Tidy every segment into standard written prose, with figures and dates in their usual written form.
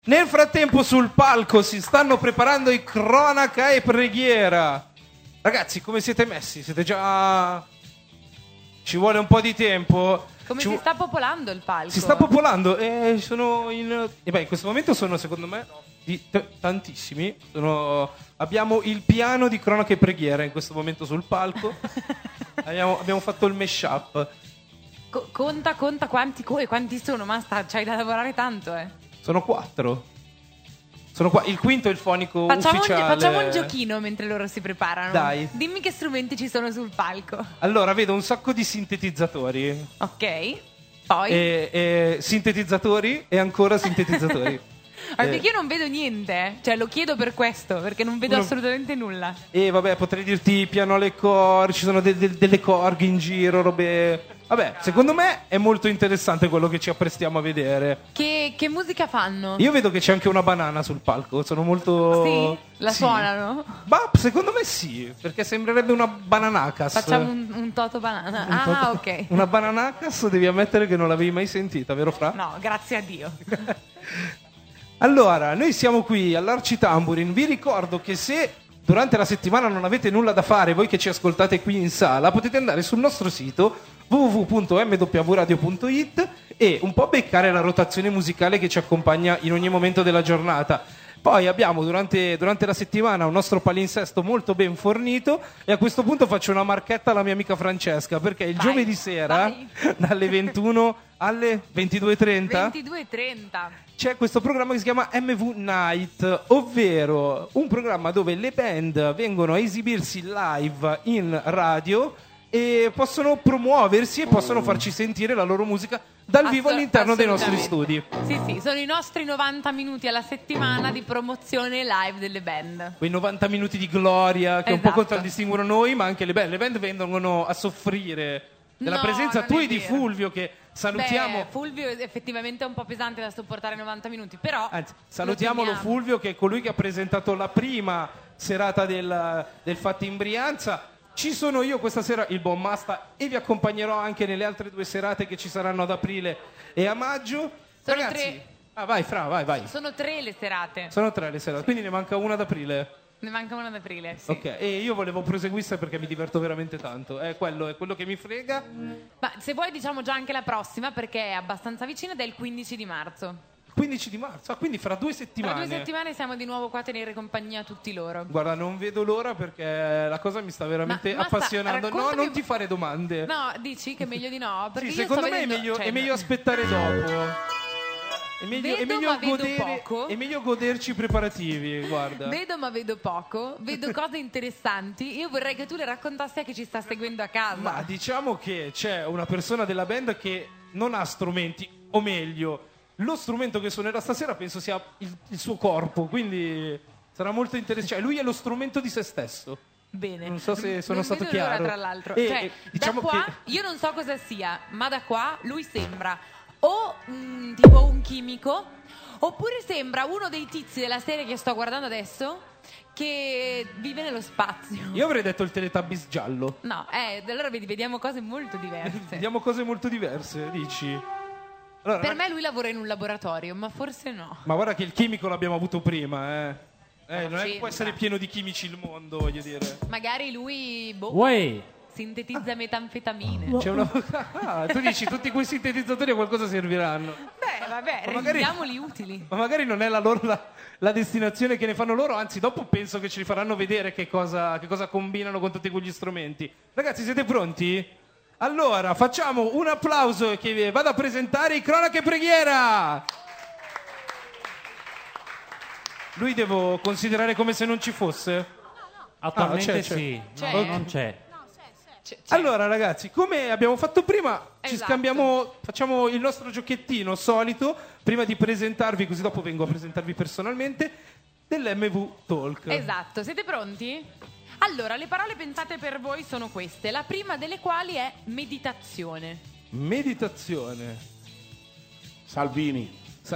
Nel frattempo sul palco si stanno preparando i Cronaca e Preghiera. Ragazzi, come siete messi? Siete già... Ci vuole un po' di tempo. Si sta popolando il palco? Si sta popolando e sono in questo momento sono, secondo me, tantissimi. Abbiamo il piano di Cronaca e Preghiera in questo momento sul palco. abbiamo fatto il mashup. Conta quanti sono? Ma c'hai da lavorare tanto, Sono 4. Sono qua. Il quinto è il fonico ufficiale. Facciamo un giochino mentre loro si preparano. Dai. Dimmi che strumenti ci sono sul palco. Allora, vedo un sacco di sintetizzatori. Ok. Poi? Sintetizzatori e ancora sintetizzatori. Perché io non vedo niente. Cioè, lo chiedo per questo, perché non vedo assolutamente nulla. Vabbè, potrei dirti pianole core, ci sono delle corghi in giro, robe... Vabbè, secondo me è molto interessante quello che ci apprestiamo a vedere. Che musica fanno? Io vedo che c'è anche una banana sul palco, sono molto... Sì? La suonano? Ma secondo me sì, perché sembrerebbe una bananacas. Facciamo un toto banana. Ok. Una bananacas devi ammettere che non l'avevi mai sentita, vero Fra? No, grazie a Dio. Allora, noi siamo qui all'Arci Tamburin. Vi ricordo che se durante la settimana non avete nulla da fare, voi che ci ascoltate qui in sala, potete andare sul nostro sito www.mwradio.it e un po' beccare la rotazione musicale che ci accompagna in ogni momento della giornata. Poi abbiamo durante la settimana un nostro palinsesto molto ben fornito e a questo punto faccio una marchetta alla mia amica Francesca, perché il giovedì sera dalle 21 alle 22:30 c'è questo programma che si chiama MV Night, ovvero un programma dove le band vengono a esibirsi live in radio e possono promuoversi e possono farci sentire la loro musica dal vivo all'interno dei nostri studi. Sì, sono i nostri 90 minuti alla settimana di promozione live delle band. Quei 90 minuti di gloria che un po' contraddistinguono noi, ma anche le band. Le band vengono a soffrire della presenza tua e di Fulvio, che salutiamo. Fulvio effettivamente è un po' pesante da sopportare 90 minuti, però... Anzi, salutiamolo Fulvio, che è colui che ha presentato la prima serata del Fatti in Brianza. Ci sono io questa sera, il buon Masta, e vi accompagnerò anche nelle altre 2 serate che ci saranno ad aprile e a maggio. Sono Ragazzi, 3. Vai Fra, vai. Sono 3 le serate. Sono 3 le serate, quindi ne manca una ad aprile. Ne manca una ad aprile, sì. Ok, e io volevo proseguire perché mi diverto veramente tanto. È quello che mi frega. Ma se vuoi diciamo già anche la prossima, perché è abbastanza vicina ed è il 15 di marzo. 15 di marzo, quindi fra 2 settimane. Fra 2 settimane siamo di nuovo qua a tenere compagnia a tutti loro. Guarda, non vedo l'ora perché la cosa mi sta veramente appassionando. No, non ti fare domande. No, dici che è meglio di no? Perché sì, secondo me è meglio aspettare dopo. È meglio goderci i preparativi, guarda. Vedo poco, vedo cose interessanti. Io vorrei che tu le raccontassi a chi ci sta seguendo a casa. Ma diciamo che c'è una persona della band che non ha strumenti, o meglio, lo strumento che suonerà stasera penso sia il suo corpo, quindi sarà molto interessante. Cioè, lui è lo strumento di se stesso. Bene. Non so se sono stato chiaro. Tra l'altro. Diciamo da qua, che... io non so cosa sia, ma da qua lui sembra o tipo un chimico, oppure sembra uno dei tizi della serie che sto guardando adesso, che vive nello spazio. Io avrei detto il Teletubbies giallo. No, allora vediamo cose molto diverse. Vediamo cose molto diverse, dici? Allora, per me lui lavora in un laboratorio, ma forse no. Ma guarda che il chimico l'abbiamo avuto prima, non è che può essere pieno di chimici il mondo, voglio dire. Magari lui sintetizza metanfetamine. C'è una... tu dici tutti quei sintetizzatori a qualcosa serviranno. Beh, vabbè, rendiamoli utili. Ma magari non è la destinazione che ne fanno loro, anzi dopo penso che ce li faranno vedere che cosa combinano con tutti quegli strumenti. Ragazzi, siete pronti? Allora, facciamo un applauso che vado a presentare i Cronaca e Preghiera. Lui devo considerare come se non ci fosse? Attualmente c'è. sì, C'è. no, non c'è. C'è. Allora ragazzi, come abbiamo fatto prima, ci Esatto. scambiamo, facciamo il nostro giochettino solito, prima di presentarvi, così dopo vengo a presentarvi personalmente, dell'MV Talk. Esatto, siete pronti? Allora, le parole pensate per voi sono queste, la prima delle quali è meditazione. Meditazione. Salvini.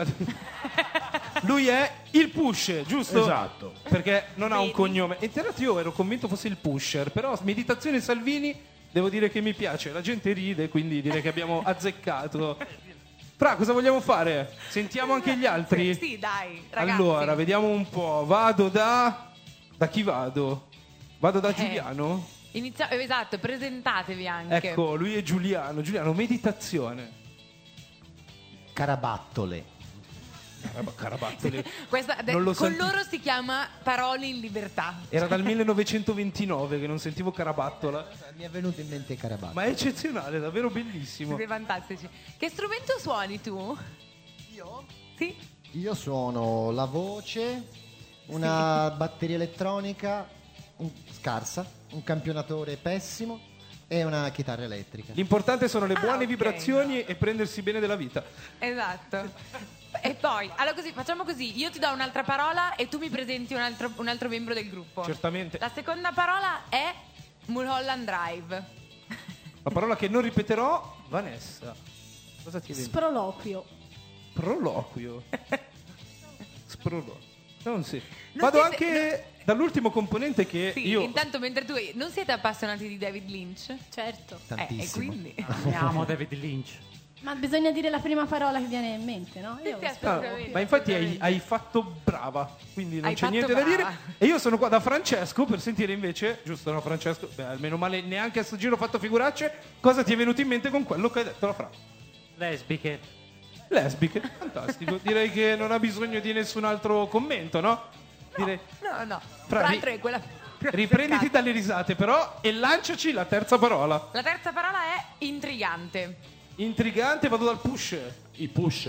Lui è il Push, giusto? Esatto. Perché non ha un Vedi? cognome. In realtà io ero convinto fosse il Pusher, però meditazione Salvini devo dire che mi piace. La gente ride, quindi direi che abbiamo azzeccato. Fra, cosa vogliamo fare? Sentiamo anche gli altri? Sì, dai, ragazzi. Allora, vediamo un po'. Vado da chi vado? Vado da Giuliano? Esatto, presentatevi anche. Ecco, lui è Giuliano. Giuliano, meditazione. Carabattole. Carabattole. Con loro si chiama Parole in libertà. Era dal 1929 che non sentivo Carabattola. Mi è venuto in mente Carabattole. Ma è eccezionale, davvero bellissimo. Siete fantastici. Che strumento suoni tu? Io? Sì? Io suono la voce, una batteria elettronica scarsa, un campionatore pessimo e una chitarra elettrica. L'importante sono le buone ok. vibrazioni e prendersi bene della vita. Esatto. E poi, allora così, facciamo così. Io ti do un'altra parola e tu mi presenti un altro membro del gruppo. Certamente. La seconda parola è Mulholland Drive. La parola che non ripeterò, Vanessa. Cosa ti viene? Sproloquio. Proloquio. Sproloquio. Non sì. Non Vado siete- anche dall'ultimo componente che Sì, io... intanto mentre tu non siete appassionati di David Lynch? Certo. E Tantissimo. quindi Amiamo David Lynch. Ma bisogna dire la prima parola che viene in mente, no? Sì, Io sì, Ah, assolutamente. ma infatti hai fatto brava, quindi non Hai c'è fatto niente da brava. dire. E io sono qua da Francesco per sentire invece, giusto no Francesco? Beh, almeno male, neanche a sto giro ho fatto figuracce. Cosa ti è venuto in mente con quello che hai detto la Fra? Lesbiche. Lesbiche, fantastico. Direi che non ha bisogno di nessun altro commento, no? Direi, No. Fra, Tra l'altro è quella più riprenditi azzeccata. dalle risate però e lanciaci la terza parola. La terza parola è intrigante. Intrigante, vado dal push. I push.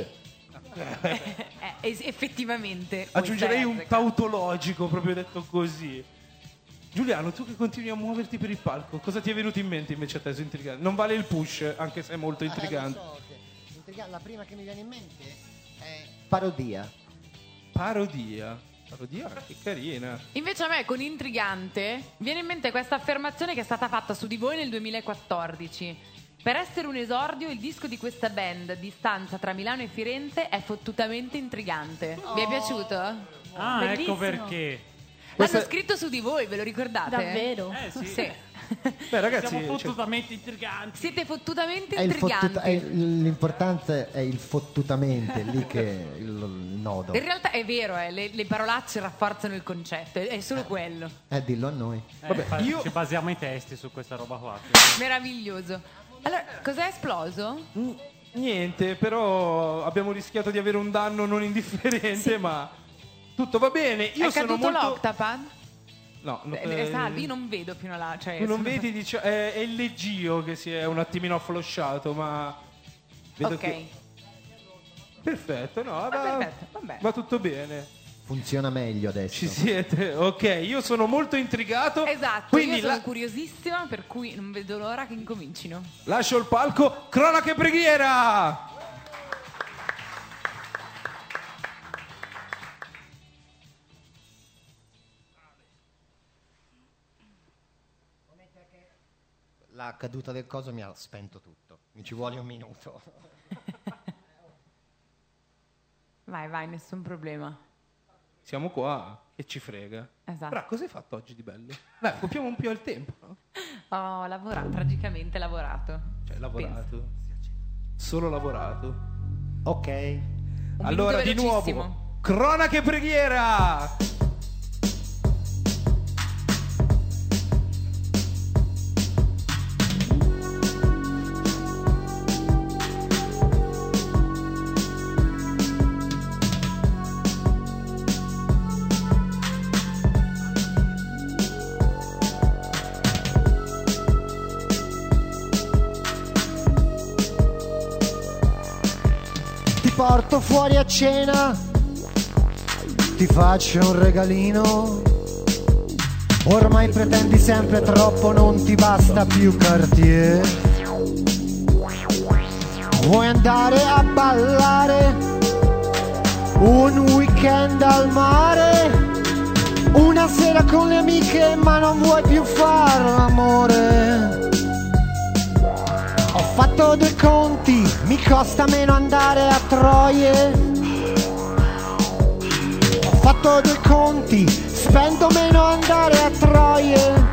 Effettivamente. Aggiungerei questa è un azzeccata. tautologico, proprio detto così. Giuliano, tu che continui a muoverti per il palco, cosa ti è venuto in mente invece a te su intrigante? Non vale il push, anche se è molto intrigante. Lo so che la prima che mi viene in mente è parodia. Parodia. Parodia, che carina. Invece a me con intrigante viene in mente questa affermazione che è stata fatta su di voi nel 2014. Per essere un esordio, il disco di questa band, Distanza tra Milano e Firenze, è fottutamente intrigante. Vi è piaciuto? Ah, Bellissimo. ecco perché. Questa- L'hanno scritto su di voi, ve lo ricordate? Davvero? Sì. Sì. Beh, ragazzi, Siamo cioè, fottutamente intriganti. Siete fottutamente È il intriganti. l'importante è il fottutamente, lì che è il nodo. In realtà è vero, le parolacce rafforzano il concetto, è solo quello. Dillo a noi. Vabbè, io- Ci basiamo i testi su questa roba qua. Meraviglioso. Allora, cos'è esploso? niente, però abbiamo rischiato di avere un danno non indifferente, ma tutto va bene. Io è sono caduto molto... l'Octapad? No, no, Salvi, io non vedo fino là. Cioè, tu non sono- vedi, è il leggio che si è un attimino afflosciato, ma vedo Ok. che... Perfetto, no, va, perfetto, vabbè. va tutto bene. Funziona meglio adesso. Ci siete? Ok, io sono molto intrigato. Esatto, Quindi io sono curiosissima, per cui non vedo l'ora che incomincino. lascio il palco. Cronaca e preghiera! La caduta del coso mi ha spento tutto. Mi ci vuole un minuto. Vai, nessun problema. Siamo qua, che ci frega. Esatto. Bra, cosa hai fatto oggi di bello? Dai, occupiamo un po' il tempo, no? Ho lavorato, tragicamente lavorato. Cioè, lavorato. Solo lavorato. Ok. Un Allora, minuto di velocissimo. nuovo, cronaca e preghiera! Ti porto fuori a cena, ti faccio un regalino. Ormai pretendi sempre troppo, non ti basta più Cartier. Vuoi andare a ballare un weekend al mare? Una sera con le amiche ma non vuoi più far l'amore. Ho fatto due conti, mi costa meno andare a Troie. Ho fatto due conti, spendo meno andare a Troie.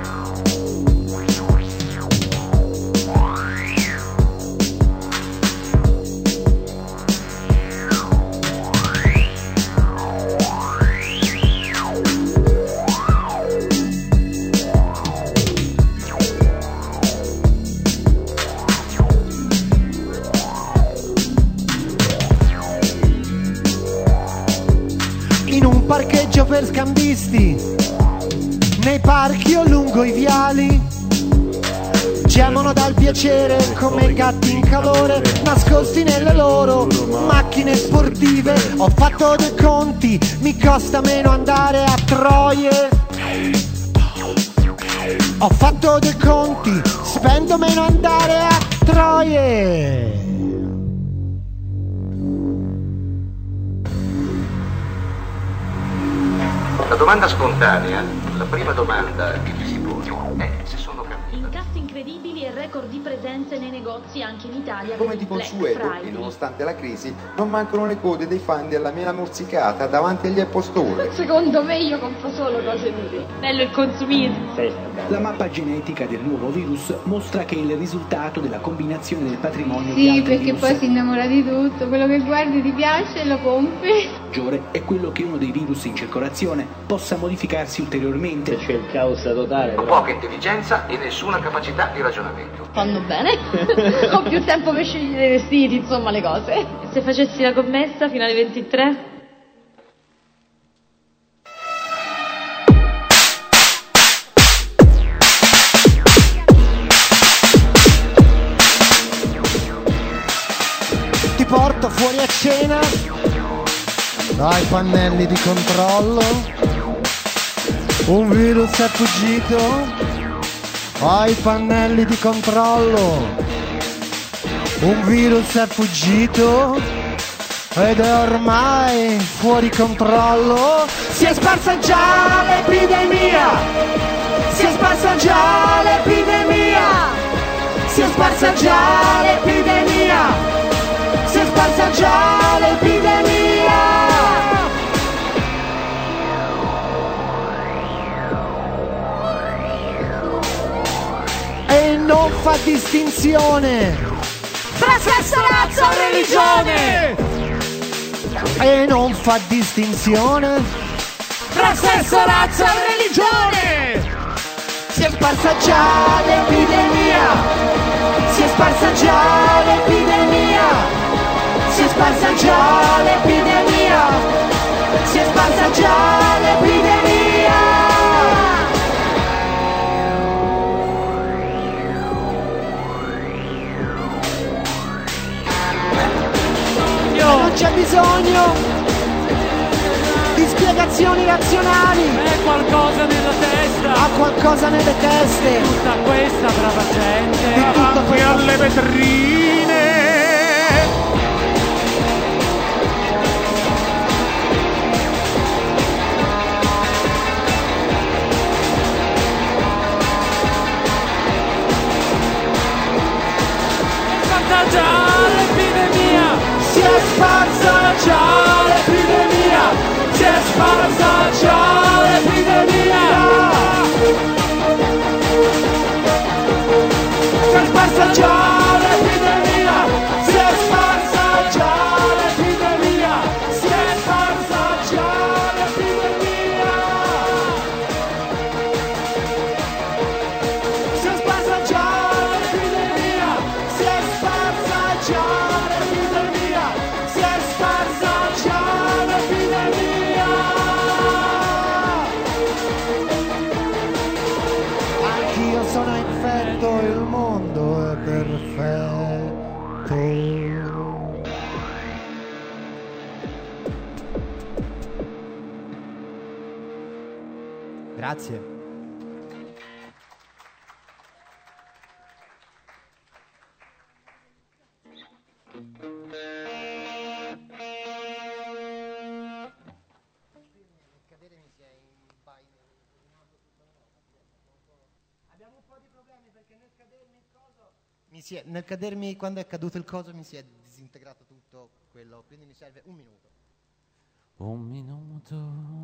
parcheggio per scambisti, nei parchi o lungo i viali. Gemono dal piacere come gatti in calore, nascosti nelle loro macchine sportive. Ho fatto dei conti, mi costa meno andare a Troie. Ho fatto dei conti, spendo meno andare a Troie. La domanda spontanea, la prima domanda che ci si pone è se sono cattiva. Incassi incredibili e record di presenze nei negozi anche in Italia. Come di consueto, e nonostante la crisi, non mancano le code dei fan della mela morsicata davanti agli Apple Store. Secondo me io compro solo cose nude. Bello il consumismo. La mappa genetica del nuovo virus mostra che è il risultato della combinazione del patrimonio di Sì, altri perché virus. poi si innamora di tutto, quello che guardi ti piace e lo compri. Peggiore è quello che uno dei virus in circolazione possa modificarsi ulteriormente. C'è il caos totale. Poca intelligenza e nessuna capacità di ragionamento. Fanno bene. Ho più tempo per scegliere i vestiti, insomma le cose. Se facessi la commessa fino alle 23? Ti porto fuori a cena, dai pannelli di controllo, un virus è fuggito, ai pannelli di controllo, un virus è fuggito ed è ormai fuori controllo. Si è sparsa già l'epidemia, si è sparsa già l'epidemia, si è sparsa già l'epidemia, si è sparsa già l'epidemia. E non fa distinzione fra sesso, razza o religione. E non fa distinzione fra sesso, razza o religione. Si è sparsa già l'epidemia, si è sparsa già l'epidemia, si è sparsa già l'epidemia, si è sparsa già l'epidemia. Non c'è bisogno di spiegazioni razionali. È qualcosa nella testa. Ha qualcosa nelle teste. Tutta questa brava gente. Di tutto questo. Alle vetrine. Guarda già l'epidemia. Si è sparsa già l'epidemia, si è sparsa già l'epidemia, si è sparsa già l'epidemia, si è sparsa già l'epidemia, si è sparsa già l'epidemia, si è sparsa già l'epidemia, si è sparsa già l'epidemia, si è sparsa già l'epidemia. Anch'io sono infetto, il mondo è perfetto. Grazie. Nel cadermi, quando è caduto il coso, mi si è disintegrato tutto quello, quindi mi serve un minuto. Un minuto.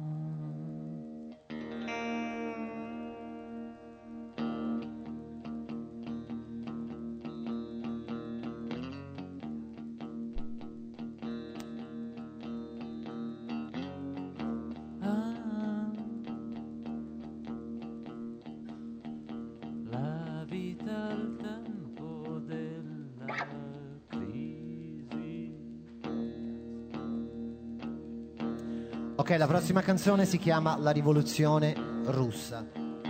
La vita al tempo della crisi. Ok, la prossima canzone si chiama La rivoluzione russa.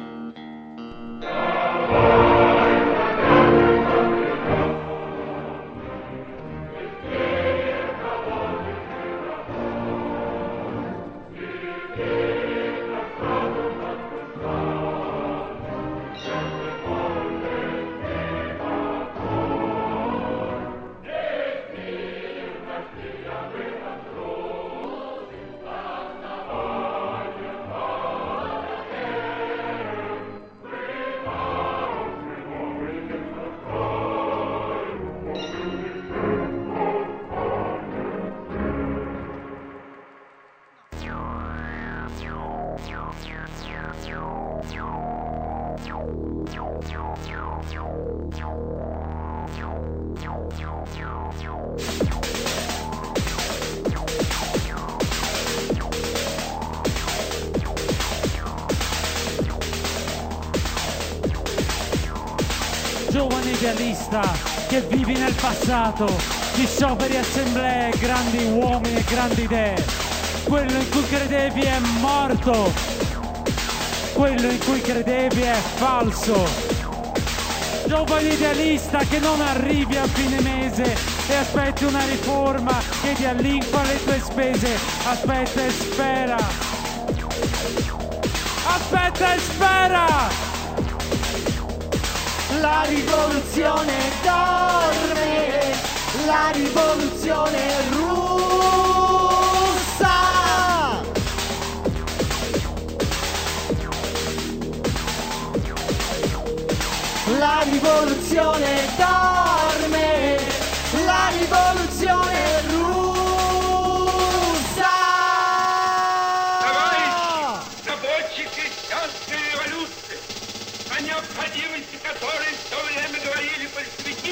Giovane idealista che vivi nel passato, di scioperi, assemblee, grandi uomini e grandi idee. Quello in cui credevi è morto, quello in cui credevi è falso. Giovane idealista che non arrivi a fine mese e aspetti una riforma che dia linfa alle tue spese. Aspetta e spera. Aspetta e spera. La rivoluzione dorme, la rivoluzione russa. La rivoluzione dorme, la rivoluzione russa. Рабочие крестьянской революции, о необходимости которой в то время говорили большевики,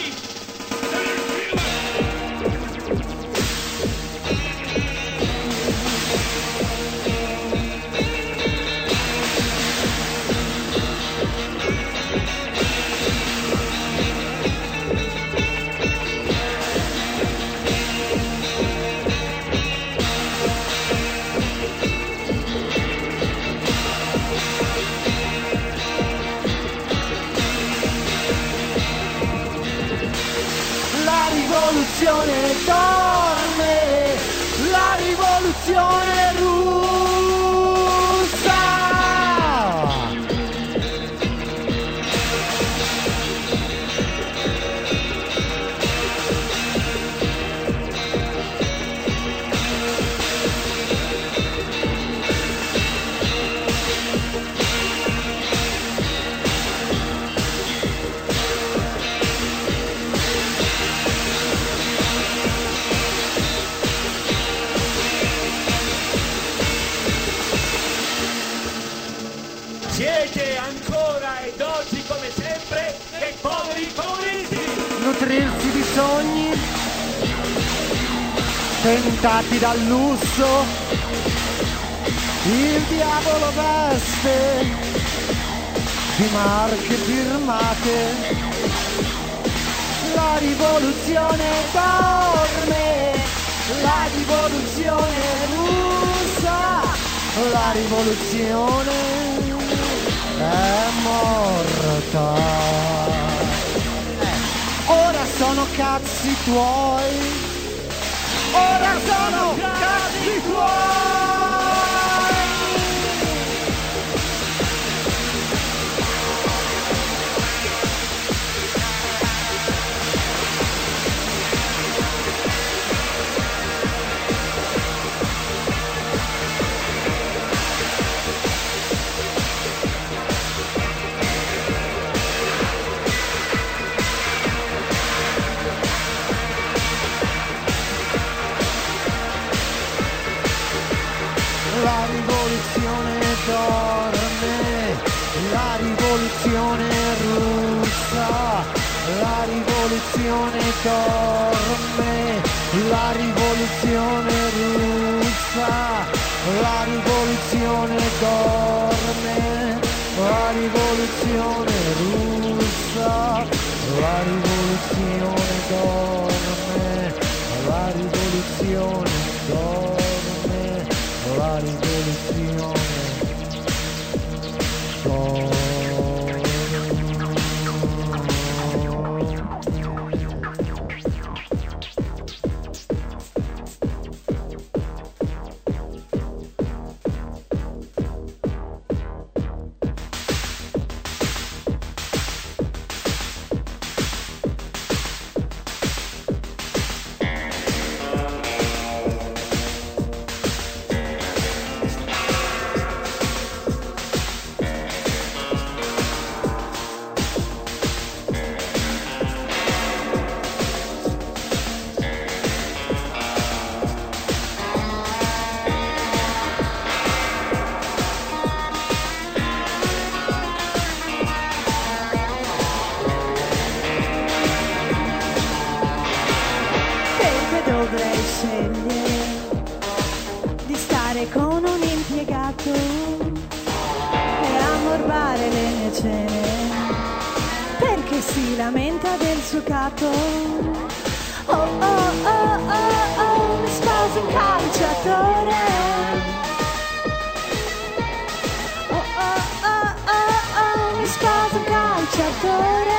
La rivoluzione dorme, la rivoluzione russa. siete ancora ed oggi come sempre dei poveri comunisti. Nutrirsi di sogni tentati dal lusso, il diavolo veste di marche firmate. La rivoluzione dorme, la rivoluzione russa, la rivoluzione è morta. Ora sono cazzi tuoi, ora sono cazzi tuoi. La rivoluzione dorme, la rivoluzione russa, la rivoluzione dorme, la rivoluzione russa, la rivoluzione dorme, la rivoluzione russa, la rivoluzione dorme, la rivoluzione dorme. La la rivoluzione. Dovrei scegliere di stare con un impiegato e ammorbare le mie cene perché si lamenta del suo capo. Oh oh oh oh oh, mi sposo un calciatore. Oh oh oh oh oh, mi sposo un calciatore.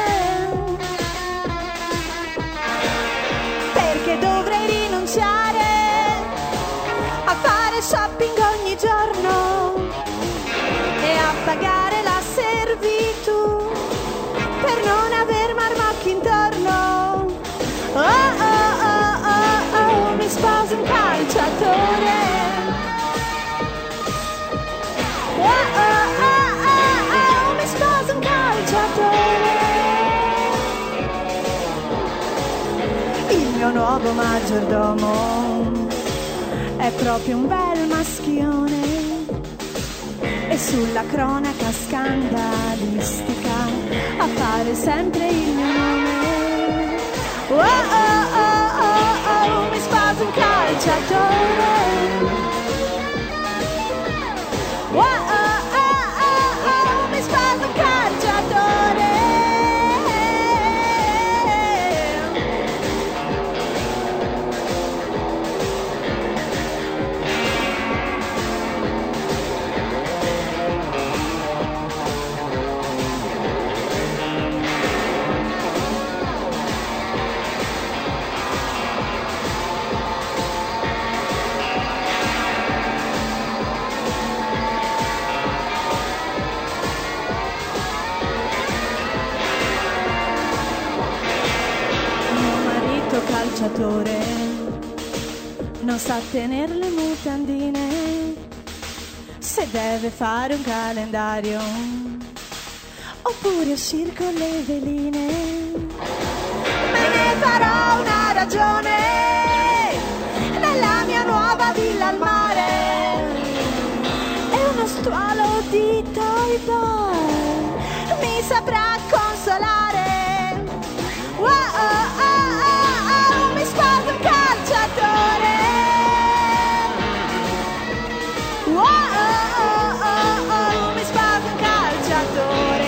Perché dovrei rinunciare a fare shopping ogni giorno e a pagare la servitù per non aver marmocchi intorno. Oh oh oh oh oh, mi sposo un calciatore. Oh oh oh oh oh, mi sposo un calciatore. Il mio nuovo maggiordomo è proprio un bel maschione e sulla cronaca scandalistica a fare sempre il mio nome. Oh oh oh oh oh, mi sposo un calciatore. Oh oh oh oh oh, mi sposo un calciatore. Calciatore non sa tenere le mutandine se deve fare un calendario oppure uscire con le veline. Me ne farò una ragione nella mia nuova villa al mare e uno stuolo di Toy Boy mi saprà consolare. Oh, oh, oh, mi sposo un calciatore. Oh, oh, oh, oh, mi sposo un calciatore.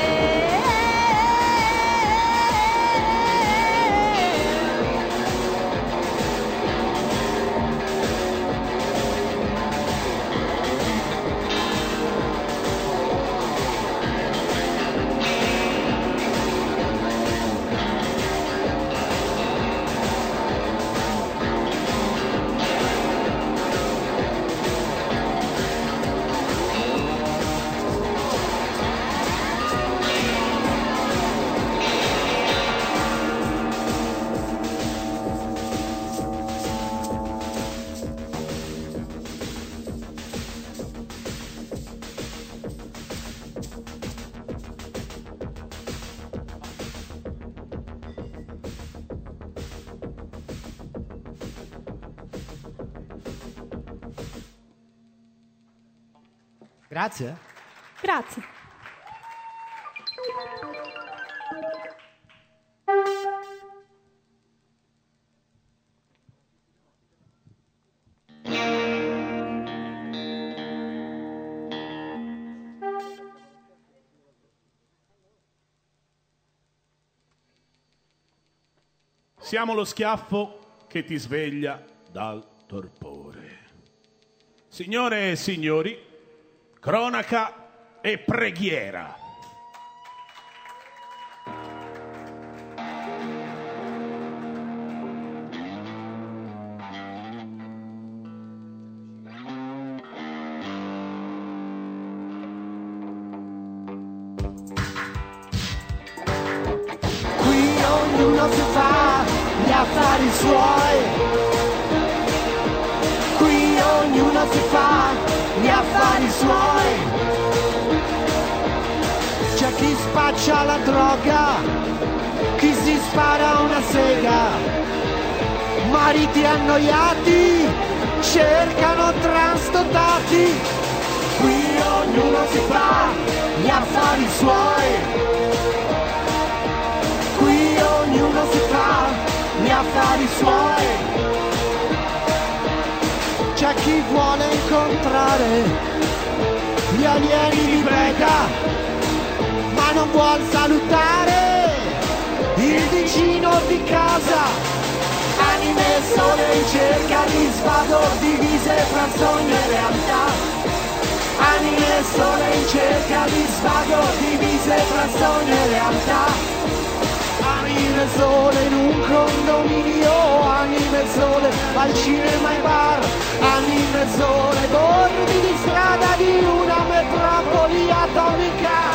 Grazie. Grazie. Siamo lo schiaffo che ti sveglia dal torpore. Signore e signori, cronaca e preghiera. Qui ognuno si fa gli affari suoi. Qui ognuno si fa gli affari suoi. C'è chi spaccia la droga, chi si spara una sega. Mariti annoiati cercano transdotati. Qui ognuno si fa gli affari suoi. Qui ognuno si fa gli affari suoi. C'è chi vuole incontrare gli alieni di Vega, ma non vuol salutare il vicino di casa. Anime e sole in cerca di svago, divise fra sogno e realtà. Anime e sole in cerca di svago, divise fra sogno e realtà. Anime e sole in un condominio, anime e sole al cinema e bar, anime e sole bordi di strada di una metropoli atomica.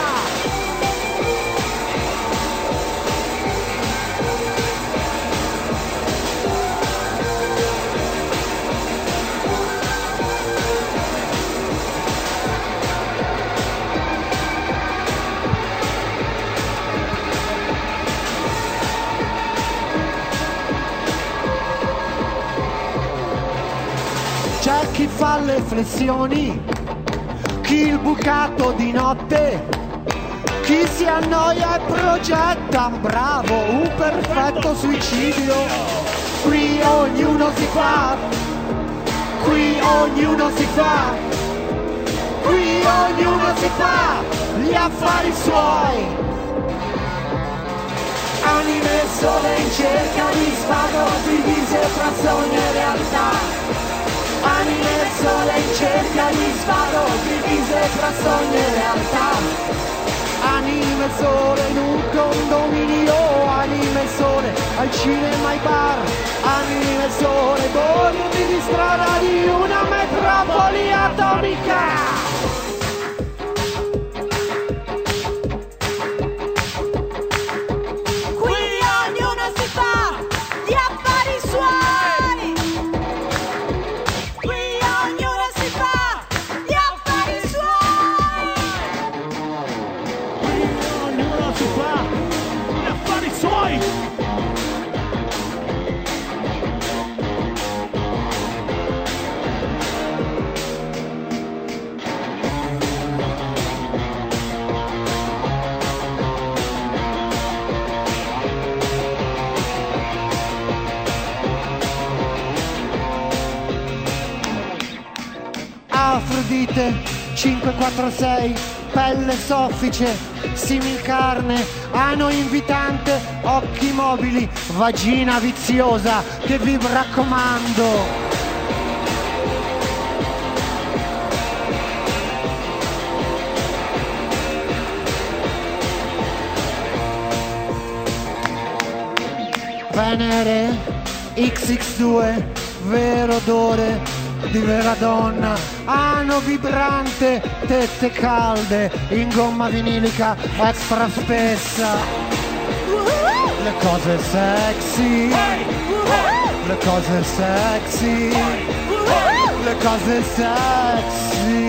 C'è chi fa le flessioni, chi il bucato di notte, chi si annoia e progetta, bravo, un perfetto suicidio. Qui ognuno si fa, qui ognuno si fa, qui ognuno si fa gli affari suoi. Anime e sole in cerca di svago, divise fra sogno e realtà. Anime e sole in cerca di svago, divise fra sogno e realtà. Anime e sole in un condominio, anime e sole al cinema e bar. Anime e sole bordi di strada di una metropoli atomica. Afrodite 546, pelle soffice, simil carne, ano invitante, occhi mobili, vagina viziosa, che vi raccomando. Venere XX2, vero odore di vera donna, ano vibrante, tette calde, in gomma vinilica extra spessa. Le cose sexy, le cose sexy, le cose sexy.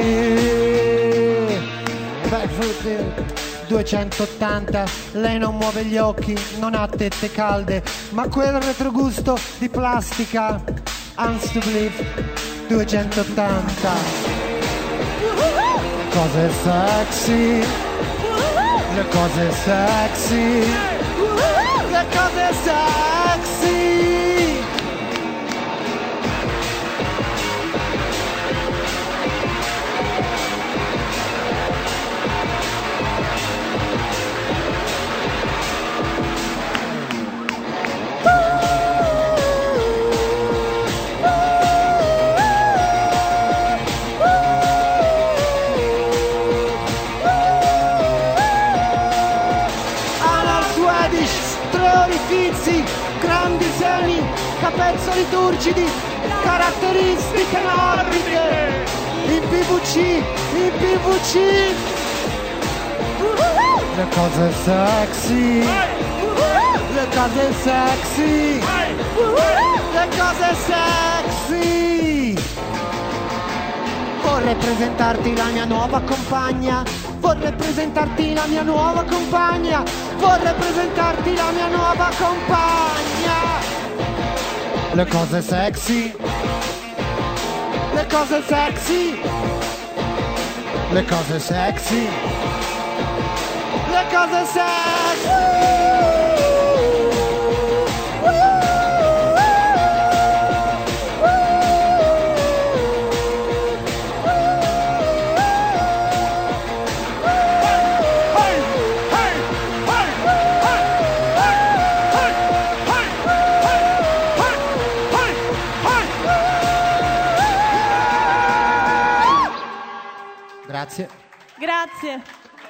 Beh, frutti 280, lei non muove gli occhi, non ha tette calde, ma quel retrogusto di plastica, Hans to Believe 280. Le cose sexy, le cose sexy, le cose sexy. sfizi, grandi seni, capezzoli turgidi, caratteristiche nordiche, in PVC, in PVC. Le cose sexy, le cose sexy, le cose sexy. Vorrei presentarti la mia nuova compagna, vorrei presentarti la mia nuova compagna, vorrei presentarti la mia nuova compagna. Le cose sexy, le cose sexy, le cose sexy, le cose sexy. Grazie. Grazie.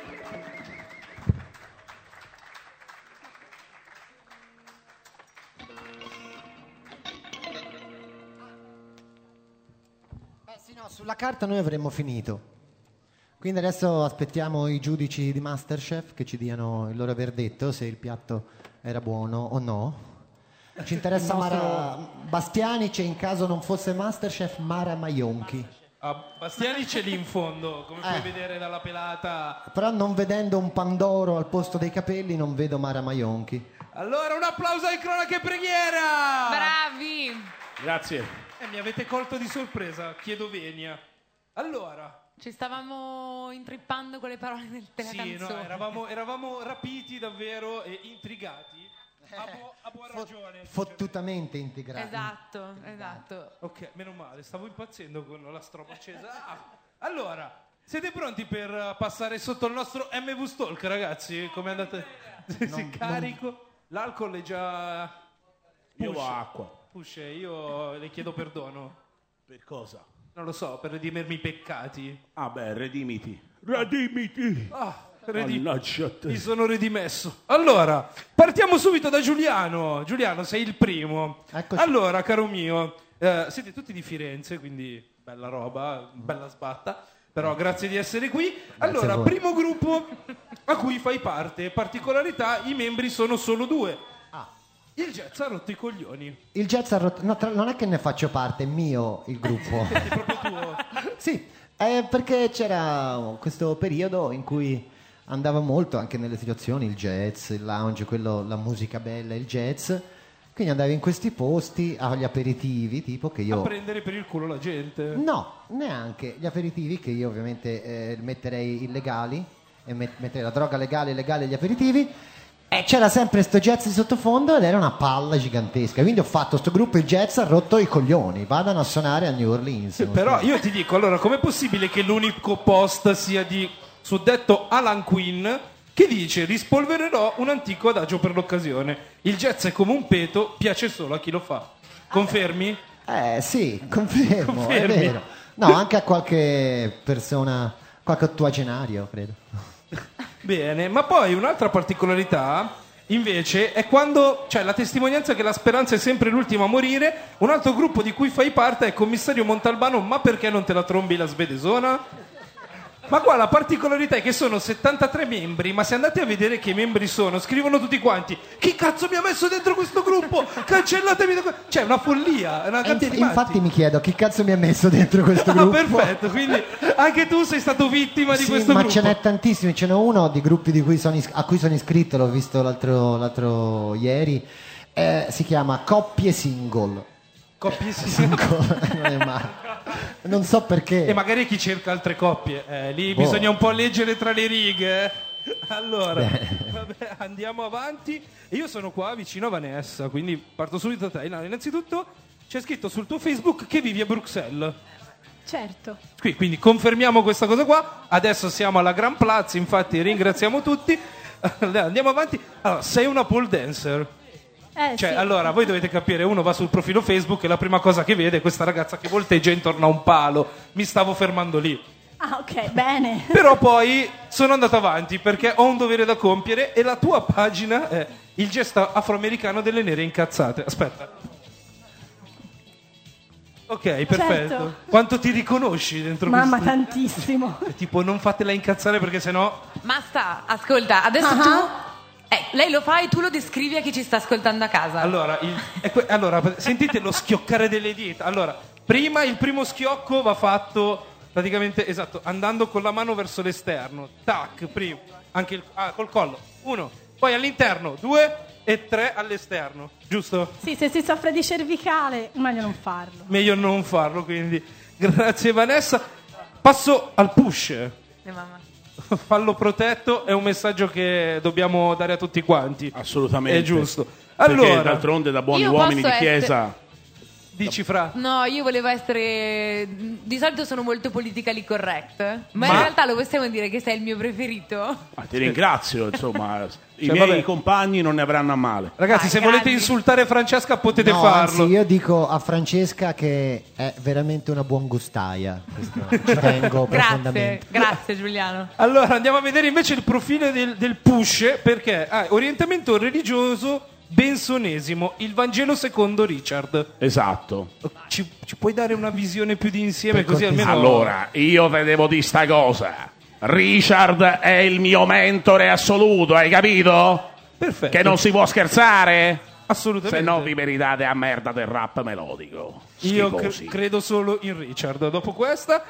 Sì, no, sulla carta noi avremmo finito. Quindi adesso aspettiamo i giudici di Masterchef che ci diano il loro verdetto se il piatto era buono o no. Ci interessa Mara Bastianic e in caso non fosse Masterchef Mara Maionchi. Bastiani c'è lì in fondo, come puoi vedere dalla pelata. Però non vedendo un pandoro al posto dei capelli non vedo Mara Maionchi. Allora un applauso ai Cronache e Preghiera! Bravi! Grazie. Mi avete colto di sorpresa, chiedo venia. Allora, ci stavamo intrippando con le parole della canzone. No, eravamo rapiti davvero e intrigati. A buona ragione. Fottutamente integrati. Esatto. Ok, meno male, stavo impazzendo con la strofa accesa. Allora, siete pronti per passare sotto il nostro MV Stalk, ragazzi? Come andate? Carico? L'alcol è già... Io ho acqua. Pusce, io le chiedo perdono. Per cosa? Non lo so, per redimermi i peccati. Ah beh, redimiti. Redimiti! Mi sono ridimesso. Allora, partiamo subito da Giuliano. Giuliano, sei il primo. Eccoci. Allora, caro mio, siete tutti di Firenze, quindi bella roba, bella sbatta. Però grazie di essere qui. Allora, primo gruppo a cui fai parte. Particolarità, i membri sono solo 2. Il Jazz ha rotto i coglioni. Il Jazz ha rotto... No, non è che ne faccio parte, è mio il gruppo. È proprio tuo. Sì, perché c'era questo periodo in cui andava molto anche nelle situazioni il jazz, il lounge, la musica bella, il jazz. Quindi andavi in questi posti agli aperitivi, tipo che io... A prendere per il culo la gente? No, neanche. Gli aperitivi che io ovviamente metterei illegali, e metterei la droga legale agli aperitivi. E c'era sempre sto jazz di sottofondo ed era una palla gigantesca. Quindi ho fatto sto gruppo, il Jazz ha rotto i coglioni, vadano a suonare a New Orleans. Però io ti dico, allora, com'è possibile che l'unico post sia di suddetto Alan Quinn che dice: rispolvererò un antico adagio per l'occasione, il jazz è come un peto, piace solo a chi lo fa. Confermi? Sì, confermo. È vero. No, anche a qualche persona, qualche ottuagenario, credo. Bene, ma poi un'altra particolarità invece è quando c'è la testimonianza che la speranza è sempre l'ultima a morire. Un altro gruppo di cui fai parte è Commissario Montalbano. Ma perché non te la trombi la svedesona? Ma qua la particolarità è che sono 73 membri, ma se andate a vedere che membri sono, scrivono tutti quanti: chi cazzo mi ha messo dentro questo gruppo? Cancellatemi da C'è una follia, una infatti mi chiedo chi cazzo mi ha messo dentro questo gruppo. Perfetto, quindi anche tu sei stato vittima di questo ma gruppo. Ce n'è tantissimi, ce n'è uno di gruppi a cui sono iscritto, l'ho visto l'altro ieri, si chiama Coppie Single. Coppie Single. Non so perché. E magari chi cerca altre coppie, lì bisogna un po' leggere tra le righe. Allora, vabbè, andiamo avanti. Io sono qua vicino a Vanessa, quindi parto subito da te. Innanzitutto c'è scritto sul tuo Facebook che vivi a Bruxelles. Certo. Quindi confermiamo questa cosa qua. Adesso siamo alla Grand Plaza, infatti ringraziamo tutti. Andiamo avanti. Allora, sei una pole dancer. Sì. Allora, voi dovete capire, uno va sul profilo Facebook e la prima cosa che vede è questa ragazza che volteggia intorno a un palo. Mi stavo fermando lì. Ah, ok, bene. Però poi sono andato avanti perché ho un dovere da compiere e la tua pagina è il gesto afroamericano delle nere incazzate. Aspetta. Ok, perfetto. Certo. Quanto ti riconosci dentro Mamma, questo? tantissimo. Tipo, non fatela incazzare perché sennò... Ma ascolta, adesso tu... lei lo fa e tu lo descrivi a chi ci sta ascoltando a casa. Allora, sentite lo schioccare delle dita. Allora, prima il primo schiocco va fatto praticamente, esatto, andando con la mano verso l'esterno. Tac, prima. Anche col collo. 1. Poi all'interno. 2 e 3 all'esterno. Giusto? Sì, se si soffre di cervicale, meglio non farlo. Meglio non farlo, quindi. Grazie Vanessa. Passo al push. Mamma. Fallo protetto è un messaggio che dobbiamo dare a tutti quanti. Assolutamente. È giusto. Perché Allora, d'altronde da buoni io uomini di posso chiesa... dici Fra. No, io volevo essere... Di solito sono molto politically correct, ma in realtà lo possiamo dire che sei il mio preferito? Ti ringrazio, insomma. I Cioè, miei vabbè. compagni non ne avranno a male. Ragazzi, se volete insultare Francesca potete No, farlo. anzi, io dico a Francesca che è veramente una buon gustaia. Questo ci tengo profondamente. Grazie Giuliano. Allora, andiamo a vedere invece il profilo del push, perché orientamento religioso bensonesimo, il Vangelo secondo Richard. Esatto. Ci puoi dare una visione più di insieme così almeno... Allora, io te devo dire sta cosa. Richard è il mio mentore assoluto, hai capito? Perfetto. Che non si può scherzare? Assolutamente. Se no vi meritate a merda del rap melodico. Io Schifosi. credo solo in Richard. Dopo questa,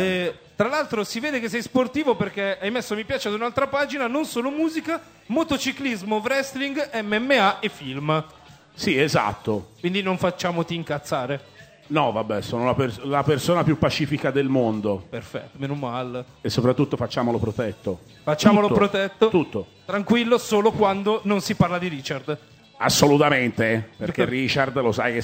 tra l'altro, si vede che sei sportivo perché hai messo mi piace ad un'altra pagina. Non solo musica, motociclismo, wrestling, MMA e film. Sì, esatto. Quindi non facciamoti incazzare. No, vabbè, sono la persona più pacifica del mondo. Perfetto, meno male. E soprattutto facciamolo protetto. Facciamolo Tutto, protetto. Tutto. Tranquillo, solo quando non si parla di Richard. Assolutamente, perché Richard lo sai che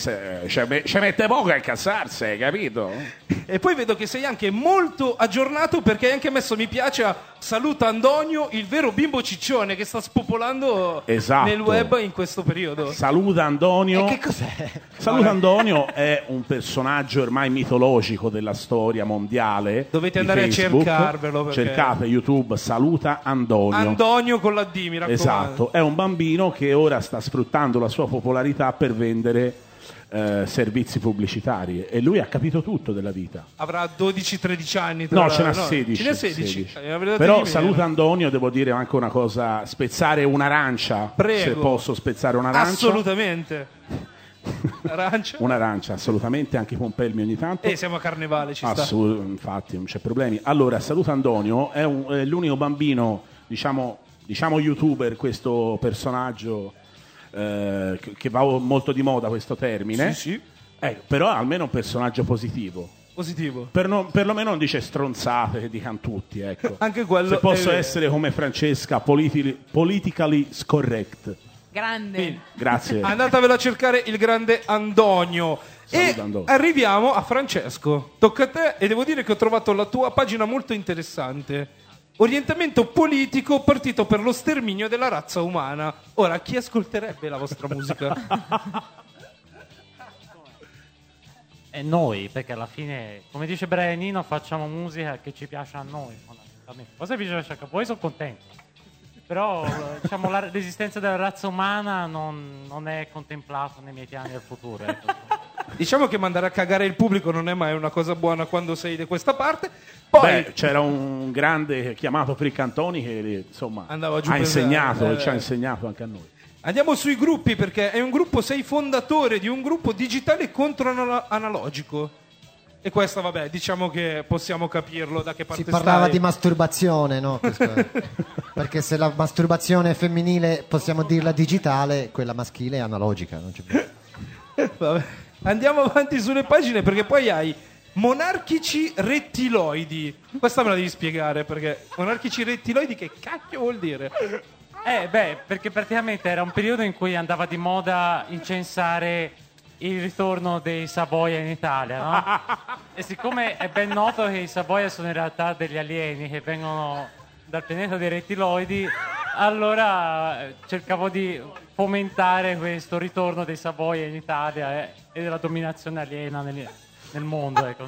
ci mette poco a incazzarsi, hai capito? E poi vedo che sei anche molto aggiornato perché hai anche messo mi piace a Saluta Antonio, il vero bimbo ciccione che sta spopolando Esatto. nel web in questo periodo. Saluta Antonio. E che cos'è? Saluta Antonio è un personaggio ormai mitologico della storia mondiale. Dovete di andare Facebook. a cercarvelo perché... Cercate YouTube Saluta Antonio. Antonio con la D, mi raccomando. Esatto, è un bambino che ora sta sfruttando la sua popolarità per vendere servizi pubblicitari e lui ha capito tutto della vita. Avrà 12-13 anni. No, ce n'ha 16. Ce n'ha 16. Però Saluta Antonio, devo dire anche una cosa, spezzare un'arancia. Prego. Se posso spezzare un'arancia. Assolutamente. Arancia. Un'arancia, assolutamente, anche i pompelmi ogni tanto. E siamo a carnevale, ci sta. Infatti, non c'è problemi. Allora, Saluta Antonio è l'unico bambino, diciamo youtuber, questo personaggio che va molto di moda questo termine. Sì. Però è almeno un personaggio positivo. Positivo. Perlomeno non dice stronzate che dicano tutti, ecco. Anche quello. Se posso essere come Francesca, politically correct. Grande. Grazie. Andatevelo a cercare il grande Antonio. Saluta E Antonio. arriviamo a Francesco. Tocca a te e devo dire che ho trovato la tua pagina molto interessante. Orientamento politico, partito per lo sterminio della razza umana. Ora, chi ascolterebbe la vostra musica? E noi, perché alla fine, come dice Brianino, facciamo musica che ci piace a noi, fondamentalmente. Cosa vi piace a voi? Sono contento. Però, diciamo, l'esistenza della razza umana non è contemplata nei miei piani del futuro. Ecco. Diciamo che mandare a cagare il pubblico non è mai una cosa buona quando sei di questa parte. Poi c'era un grande chiamato Friccantoni che insomma andava giù ha per insegnato terra, e ci ha insegnato anche a noi. Andiamo sui gruppi perché è un gruppo, sei fondatore di un gruppo digitale contro analogico. E questo, vabbè, diciamo che possiamo capirlo da che parte Si parlava stai. di masturbazione, no? Perché se la masturbazione è femminile possiamo dirla digitale, quella maschile è analogica. Non c'è... Vabbè. Andiamo avanti sulle pagine perché poi hai monarchici rettiloidi. Questa me la devi spiegare perché monarchici rettiloidi che cacchio vuol dire? Perché praticamente era un periodo in cui andava di moda incensare il ritorno dei Savoia in Italia, no? E siccome è ben noto che i Savoia sono in realtà degli alieni che vengono dal pianeta dei rettiloidi, allora cercavo di fomentare questo ritorno dei Savoia in Italia e della dominazione aliena nel mondo, ecco.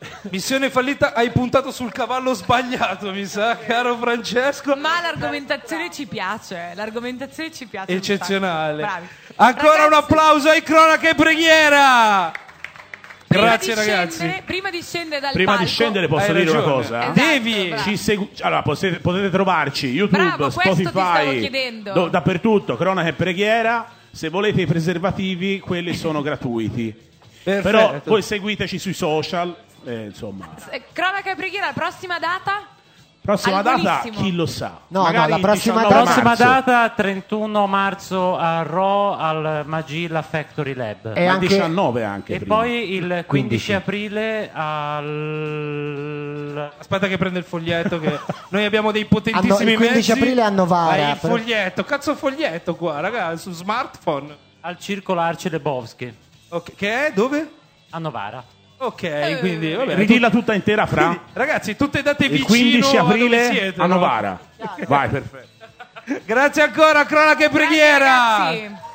Missione fallita, hai puntato sul cavallo sbagliato, mi sa, caro Francesco. Ma l'argomentazione ci piace. L'argomentazione ci piace. Eccezionale. Bravi. Ancora Ragazzi, un applauso ai Cronaca e Preghiera. Grazie ragazzi. Prima di scendere dal Prima palco. di scendere posso dire una cosa? Esatto, Devi. bravo. Allora, potete trovarci YouTube, Bravo, questo ti stavo Spotify, chiedendo. dappertutto, Cronaca e Preghiera. Se volete i preservativi, quelli sono gratuiti. Perfetto. Però poi seguiteci sui social, insomma. Cronaca e Preghiera, la prossima data? Prossima Al data, volissimo. chi lo sa? No, Magari la prossima 19 Prossima marzo. data 31 marzo a Raw al Magilla Factory Lab. E Ma anche- 19 anche E prima. poi il 15 15. aprile al... Aspetta che prende il foglietto che noi abbiamo dei potentissimi il 15 mezzi. aprile a Novara, Vai, il però. foglietto, cazzo foglietto qua, ragazzi, su smartphone. al Circolo Arci Lebowski Ok, che è? Dove? a Novara. Ok, quindi vabbè. Ridilla tutta intera, Fra. Quindi, ragazzi, tutte date Il vicino 15 a dove aprile siete, a no? Novara. Vai, perfetto. Grazie ancora, Cronaca e Preghiera. Grazie, ragazzi.